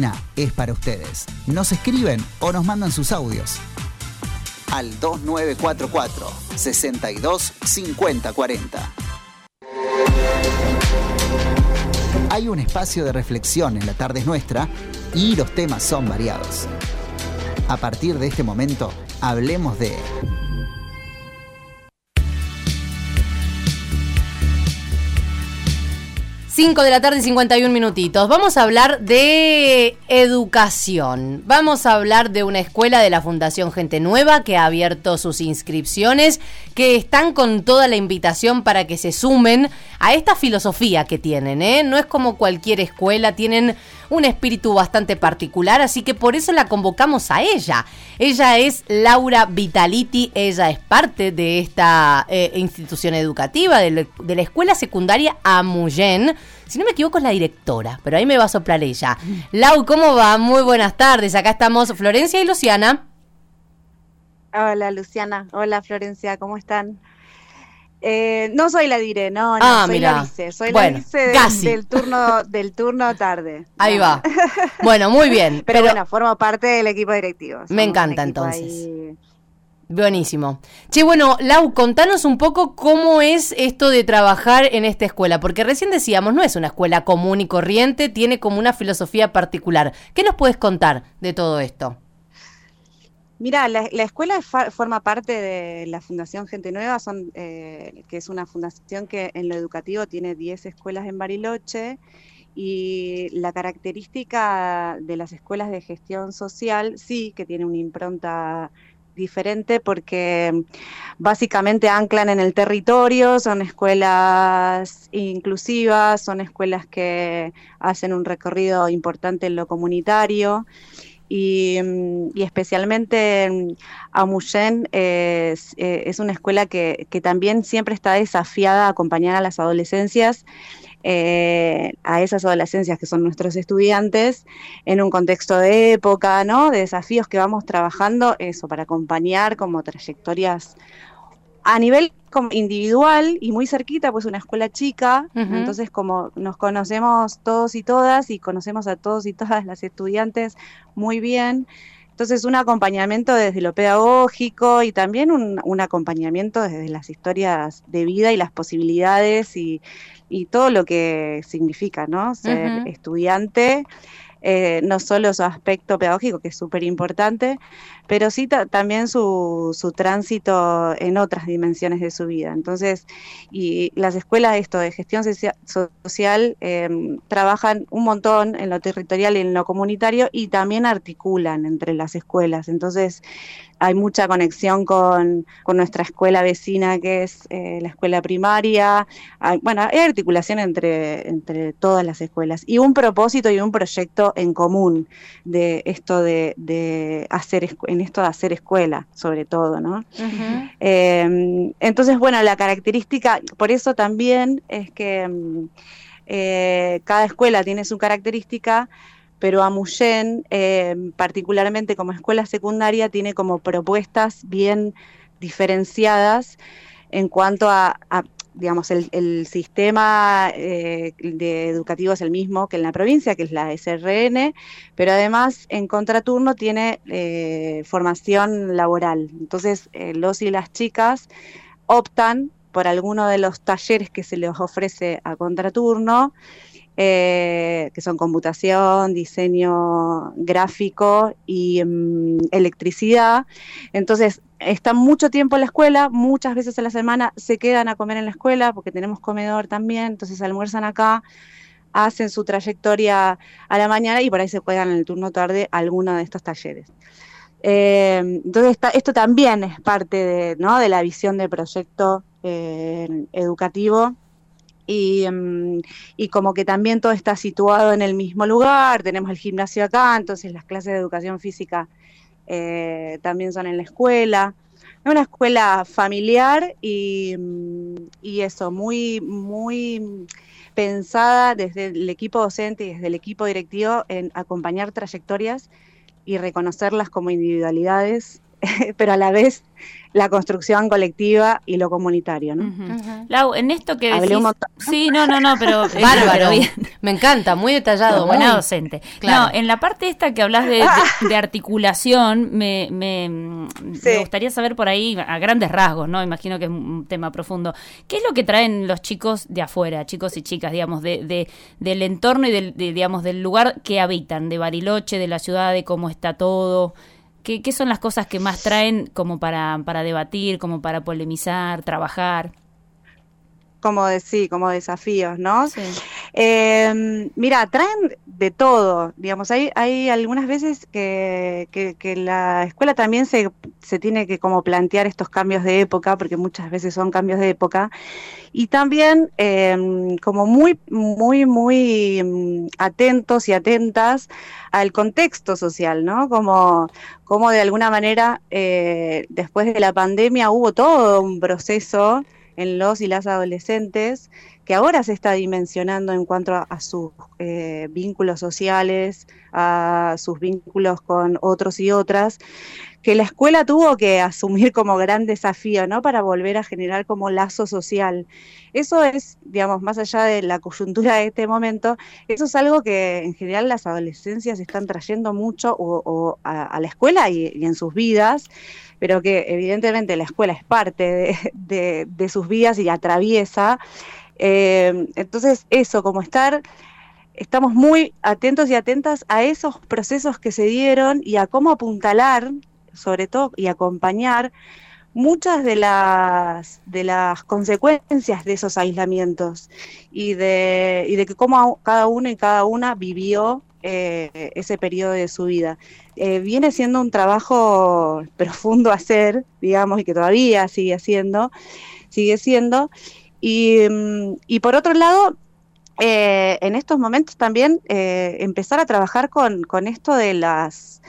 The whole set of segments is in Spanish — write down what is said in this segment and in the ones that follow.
Vecina es para ustedes. Nos escriben o nos mandan sus audios al 2944 62 50 40. Hay un espacio de reflexión en La Tarde es Nuestra y los temas son variados. A partir de este momento, hablemos de... 5 de la tarde y 51 minutitos. Vamos a hablar de educación. Vamos a hablar de una escuela de la Fundación Gente Nueva que ha abierto sus inscripciones, que están con toda la invitación para que se sumen a esta filosofía que tienen, ¿eh? No es como cualquier escuela, tienen un espíritu bastante particular, así que por eso la convocamos a ella. Ella es Laura Vitaliti, ella es parte de esta institución educativa, de la escuela secundaria Amuyen. Si no me equivoco es la directora, pero ahí me va a soplar ella. Lau, ¿cómo va? Muy buenas tardes, acá estamos Florencia y Luciana. Hola Luciana, hola Florencia, ¿cómo están? No soy la dire, no, soy mirá. la vice, la vice del turno tarde. Ahí va. Bueno, muy bien. Pero bueno, formo parte del equipo directivo. Me encanta entonces. Buenísimo. Che, bueno, Lau, contanos un poco cómo es esto de trabajar en esta escuela, porque recién decíamos, no es una escuela común y corriente, tiene como una filosofía particular. ¿Qué nos puedes contar de todo esto? Mira, la escuela forma parte de la Fundación Gente Nueva, que es una fundación que en lo educativo tiene 10 escuelas en Bariloche, y la característica de las escuelas de gestión social sí que tiene una impronta diferente porque básicamente anclan en el territorio, son escuelas inclusivas, son escuelas que hacen un recorrido importante en lo comunitario. Y especialmente Amuyen es una escuela que también siempre está desafiada a acompañar a las adolescencias, a esas adolescencias que son nuestros estudiantes, en un contexto de época, ¿no? De desafíos que vamos trabajando, eso, para acompañar como trayectorias a nivel como individual y muy cerquita, pues una escuela chica, entonces como nos conocemos todos y todas y conocemos a todos y todas las estudiantes muy bien, entonces un acompañamiento desde lo pedagógico y también un acompañamiento desde las historias de vida y las posibilidades y todo lo que significa, ¿no? Ser estudiante. No solo su aspecto pedagógico, que es súper importante, pero sí también su tránsito en otras dimensiones de su vida. Entonces, y las escuelas de gestión social trabajan un montón en lo territorial y en lo comunitario y también articulan entre las escuelas. Entonces, hay mucha conexión con nuestra escuela vecina, que es la escuela primaria. Hay articulación entre todas las escuelas y un propósito y un proyecto en común de esto de hacer escuela, sobre todo, ¿no? Entonces, bueno, la característica, por eso también es que cada escuela tiene su característica, pero Amuyen, particularmente como escuela secundaria, tiene como propuestas bien diferenciadas en cuanto a digamos, el sistema educativo es el mismo que en la provincia, que es la SRN, pero además en contraturno tiene formación laboral. Entonces, los y las chicas optan por alguno de los talleres que se les ofrece a contraturno, que son computación, diseño gráfico y electricidad. Entonces, están mucho tiempo en la escuela, muchas veces a la semana se quedan a comer en la escuela, porque tenemos comedor también, entonces almuerzan acá, hacen su trayectoria a la mañana y por ahí se juegan en el turno tarde alguno de estos talleres. Entonces, esto también es parte de la visión de proyecto educativo. Y como que también todo está situado en el mismo lugar, tenemos el gimnasio acá, entonces las clases de educación física también son en la escuela. Es una escuela familiar y eso, muy, muy pensada desde el equipo docente y desde el equipo directivo en acompañar trayectorias y reconocerlas como individualidades pero a la vez la construcción colectiva y lo comunitario, ¿no? Lau, en esto que decís... Sí, no, pero... Bárbaro, bien. Me encanta, muy detallado. Buena docente. Claro. No, en la parte esta que hablas de articulación, me gustaría saber por ahí, a grandes rasgos, ¿no? Imagino que es un tema profundo. ¿Qué es lo que traen los chicos de afuera, chicos y chicas, digamos, del entorno y digamos, del lugar que habitan, de Bariloche, de la ciudad, de cómo está todo? ¿Qué son las cosas que más traen como para debatir, como para polemizar, trabajar? Como desafíos, ¿no? Sí. Mira, traen de todo, digamos, hay algunas veces que la escuela también se tiene que como plantear estos cambios de época, porque muchas veces son cambios de época, y también como muy atentos y atentas al contexto social, ¿no? Como de alguna manera después de la pandemia hubo todo un proceso en los y las adolescentes, que ahora se está dimensionando en cuanto a sus vínculos sociales, a sus vínculos con otros y otras, que la escuela tuvo que asumir como gran desafío, ¿no? Para volver a generar como lazo social. Eso es, digamos, más allá de la coyuntura de este momento, eso es algo que en general las adolescencias están trayendo mucho a la escuela y en sus vidas, pero que evidentemente la escuela es parte de sus vidas y atraviesa. Entonces eso, estamos muy atentos y atentas a esos procesos que se dieron y a cómo apuntalar, sobre todo, y acompañar muchas de las consecuencias de esos aislamientos y de que cómo cada uno y cada una vivió ese periodo de su vida. Viene siendo un trabajo profundo a hacer, digamos, y que todavía sigue siendo, y por otro lado, en estos momentos también empezar a trabajar con esto de las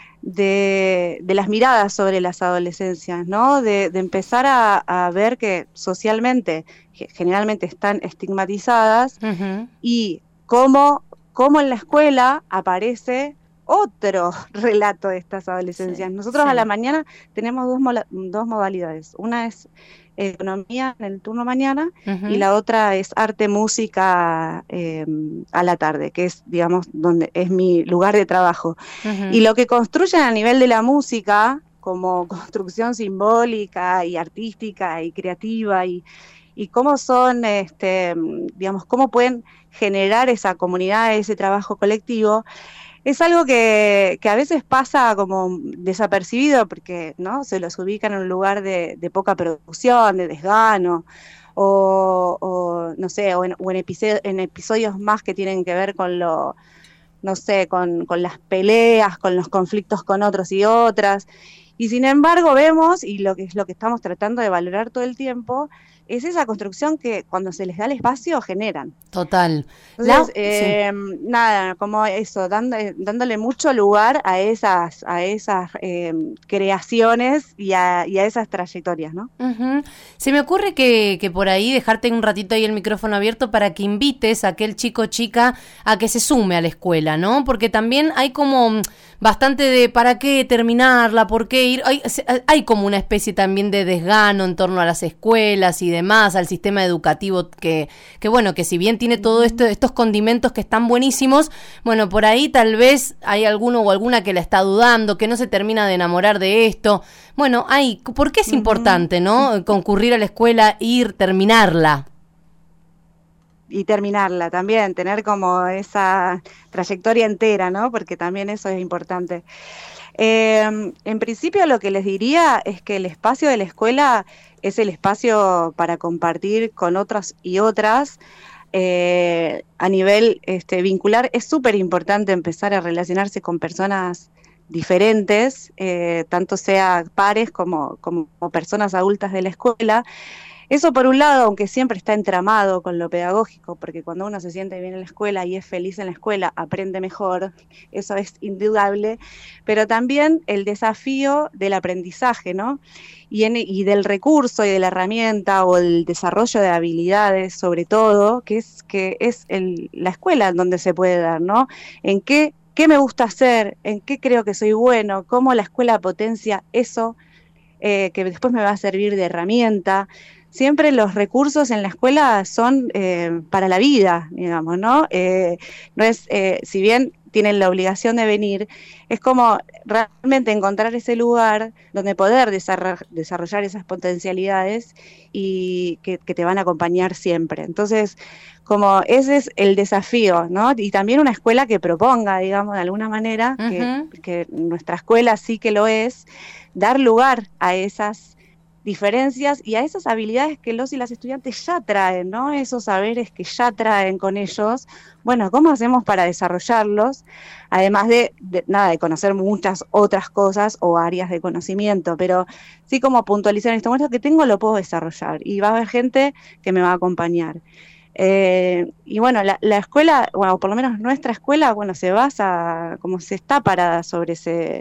miradas sobre las adolescencias, ¿no? De empezar a ver que socialmente generalmente están estigmatizadas, y cómo en la escuela aparece otro relato de estas adolescencias. Nosotros a la mañana tenemos dos modalidades. Una es economía en el turno mañana y la otra es arte, música a la tarde, que es, digamos, donde es mi lugar de trabajo. Y lo que construyen a nivel de la música, como construcción simbólica y artística y creativa, y cómo son, digamos, cómo pueden generar esa comunidad, ese trabajo colectivo, es algo que a veces pasa como desapercibido, porque ¿no? Se los ubica en un lugar de poca producción, de desgano, o no sé, o en episodios más que tienen que ver con con las peleas, con los conflictos con otros y otras. Y sin embargo vemos, y lo que estamos tratando de valorar todo el tiempo, es esa construcción que cuando se les da el espacio generan. Total. Entonces, nada, como eso, dándole mucho lugar a esas creaciones y a esas trayectorias, ¿no? Se me ocurre que por ahí dejarte un ratito ahí el micrófono abierto para que invites a aquel chico o chica a que se sume a la escuela, ¿no? Porque también hay como bastante de ¿para qué terminarla? ¿Por qué ir? Hay como una especie también de desgano en torno a las escuelas y demás, al sistema educativo que bueno, que si bien tiene todo estos condimentos que están buenísimos, bueno, por ahí tal vez hay alguno o alguna que la está dudando, que no se termina de enamorar de esto. Bueno, ¿por qué es importante, no? Concurrir a la escuela, terminarla. Y terminarla también, tener como esa trayectoria entera, ¿no? Porque también eso es importante. En principio lo que les diría es que el espacio de la escuela es el espacio para compartir con otros y otras. A nivel vincular es súper importante empezar a relacionarse con personas diferentes, tanto sea pares como personas adultas de la escuela. Eso por un lado, aunque siempre está entramado con lo pedagógico, porque cuando uno se siente bien en la escuela y es feliz en la escuela, aprende mejor, eso es indudable, pero también el desafío del aprendizaje, ¿no? Y del recurso y de la herramienta o el desarrollo de habilidades, sobre todo, que es la escuela donde se puede dar, ¿no? En qué qué me gusta hacer, en qué creo que soy bueno, cómo la escuela potencia eso, que después me va a servir de herramienta. Siempre los recursos en la escuela son para la vida, digamos, ¿no? No es, si bien tienen la obligación de venir, es como realmente encontrar ese lugar donde poder desarrollar esas potencialidades y que te van a acompañar siempre. Entonces, como ese es el desafío, ¿no? Y también una escuela que proponga, digamos, de alguna manera, que nuestra escuela sí que lo es, dar lugar a esas diferencias y a esas habilidades que los y las estudiantes ya traen, ¿no? Esos saberes que ya traen con ellos. Bueno, ¿cómo hacemos para desarrollarlos? Además de conocer muchas otras cosas o áreas de conocimiento, pero sí como puntualizar en este momento que tengo lo puedo desarrollar y va a haber gente que me va a acompañar. Y bueno, la escuela, bueno, por lo menos nuestra escuela, bueno, se basa, como se está parada sobre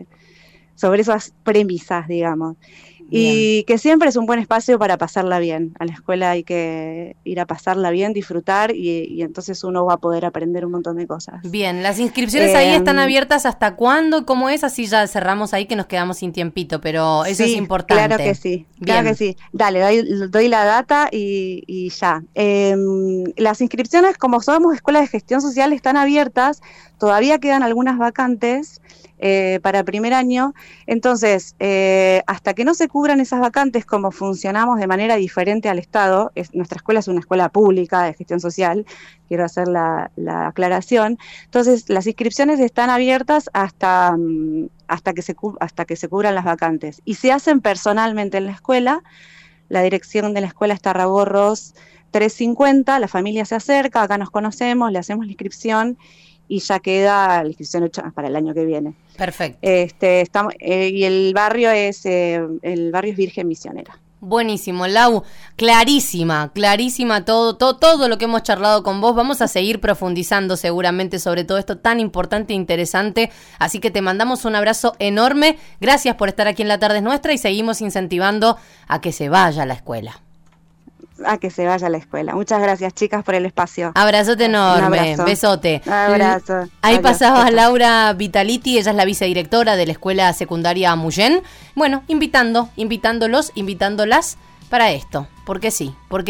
esas premisas, digamos. Bien. Y que siempre es un buen espacio para pasarla bien. A la escuela hay que ir a pasarla bien, disfrutar y entonces uno va a poder aprender un montón de cosas. Bien, las inscripciones ahí están abiertas ¿hasta cuándo? ¿Cómo es? Así ya cerramos ahí que nos quedamos sin tiempito, pero eso sí, es importante. Claro que sí, claro que sí. Dale, doy la data y ya. Las inscripciones, como somos escuelas de gestión social, están abiertas, todavía quedan algunas vacantes para primer año, entonces hasta que no se cubran esas vacantes, como funcionamos de manera diferente al Estado, nuestra escuela es una escuela pública de gestión social, quiero hacer la aclaración, entonces las inscripciones están abiertas hasta que se cubran las vacantes y se hacen personalmente en la escuela. La dirección de la escuela está Raborros 350, la familia se acerca, acá nos conocemos, le hacemos la inscripción y ya queda la inscripción hecha para el año que viene. Perfecto. Y el barrio es Virgen Misionera. Buenísimo, Lau, clarísima todo lo que hemos charlado con vos. Vamos a seguir profundizando seguramente sobre todo esto tan importante e interesante, así que te mandamos un abrazo enorme, gracias por estar aquí en La Tarde es Nuestra y seguimos incentivando a que se vaya a la escuela. A que se vaya a la escuela. Muchas gracias, chicas, por el espacio. Abrazote enorme, abrazo. Besote. Abrazo. Ahí Adiós. pasaba Laura Vitaliti, ella es la vicedirectora de la Escuela Secundaria Muyén. Bueno, invitándolas para esto, porque sí, porque